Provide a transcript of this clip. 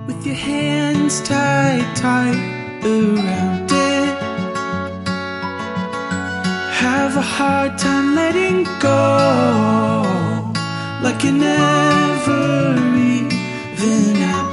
with your hands tied tight around it. Have a hard time letting go, like you never even happened.